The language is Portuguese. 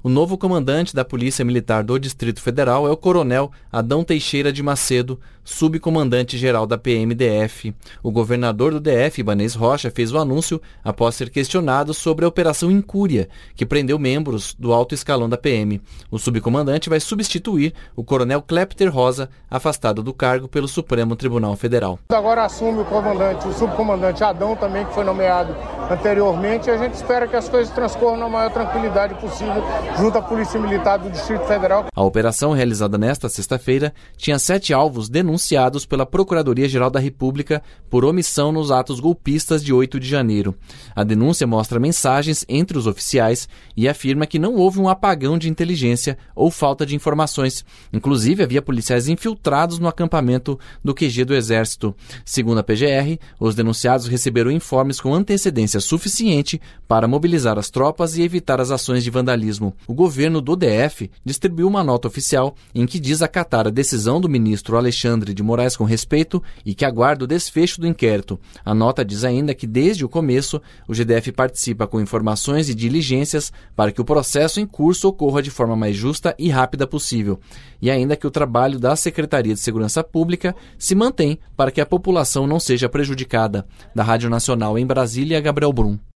O novo comandante da Polícia Militar do Distrito Federal é o Coronel Adão Teixeira de Macedo, subcomandante-geral da PMDF. O governador do DF, Ibanez Rocha, fez o anúncio após ser questionado sobre a Operação Incúria, que prendeu membros do alto escalão da PM. O subcomandante vai substituir o Coronel Clepter Rosa, afastado do cargo pelo Supremo Tribunal Federal. Agora assume o subcomandante Adão também, que foi nomeado anteriormente, e a gente espera que as coisas transcorram na maior tranquilidade possível junto à Polícia Militar do Distrito Federal. A operação, realizada nesta sexta-feira, tinha 7 alvos denunciados pela Procuradoria-Geral da República por omissão nos atos golpistas de 8 de janeiro. A denúncia mostra mensagens entre os oficiais e afirma que não houve um apagão de inteligência ou falta de informações. Inclusive, havia policiais infiltrados no acampamento do QG do Exército. Segundo a PGR, os denunciados receberam informes com antecedência suficiente para mobilizar as tropas e evitar as ações de vandalismo. O governo do DF distribuiu uma nota oficial em que diz acatar a decisão do ministro Alexandre de Moraes com respeito e que aguarda o desfecho do inquérito. A nota diz ainda que, desde o começo, o GDF participa com informações e diligências para que o processo em curso ocorra de forma mais justa e rápida possível. E ainda que o trabalho da Secretaria de Segurança Pública se mantém para que a população não seja prejudicada. Da Rádio Nacional em Brasília, Gabriel Brum.